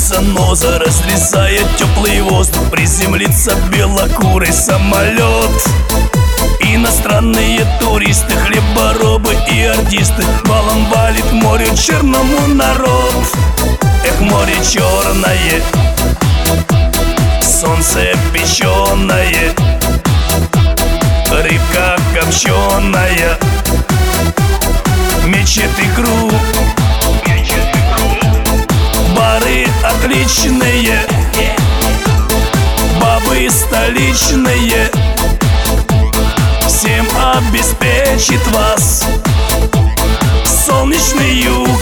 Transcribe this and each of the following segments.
заноза, разрезая теплый воздух. Приземлится белокурый самолет. Иностранные туристы, хлеборобы и артисты. Валом валит море черному народ. Эх, море черное, солнце печеное, рыбка копченая, мечет икру. Бары отличные, бабы столичные. Всем обеспечит вас солнечный юг.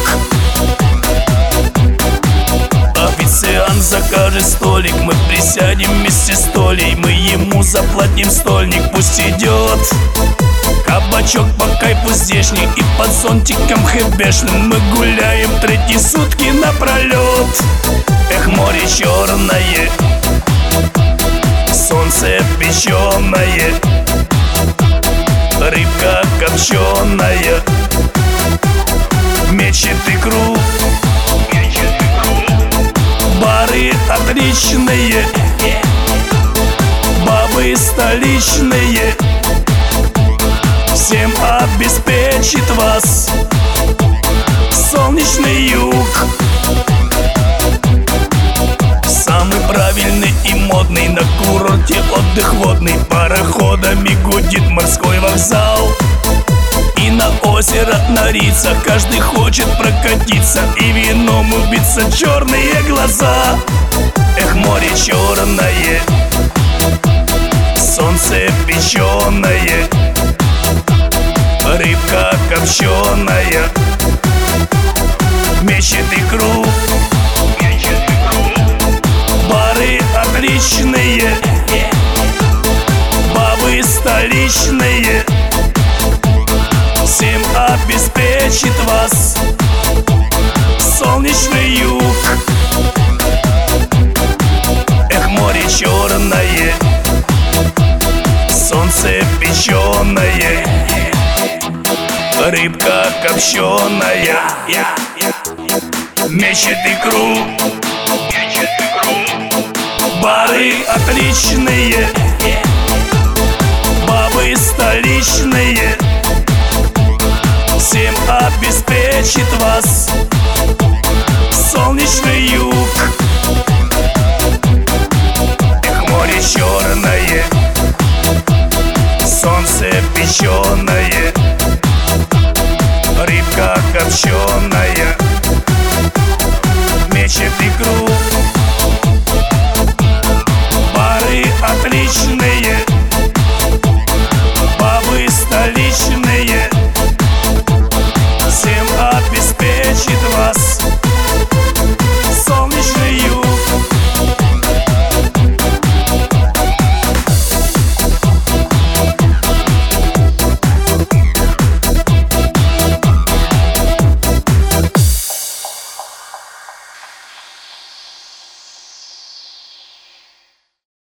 Официант закажет столик, мы присядем вместе с Толей. Мы ему заплатим стольник, пусть идет. Кабачок по кайфу здешний и под зонтиком хэбешным. Мы гуляем третьи сутки напролет. Эх, море черное, солнце печеное, рыбка копченая, мечет икру. Бары отличные, бабы столичные. Всем обеспечит вас солнечный юг. Самый правильный и модный на курорте отдых водный. Пароходами гудит морской вокзал. И на озеро Норица каждый хочет прокатиться и вином убиться черные глаза. Эх, море черное, солнце печеное, рыбка копченая, мечет икру. Бары отличные, бабы столичные. Всем обеспечит вас солнечный юг. Эх, море черное, солнце печеное, рыбка копченая, мечет икру. Бары отличные, бабы столичные. Всем обеспечит вас солнечный юг. Эх, море черное, солнце печеное, рыбка копченая,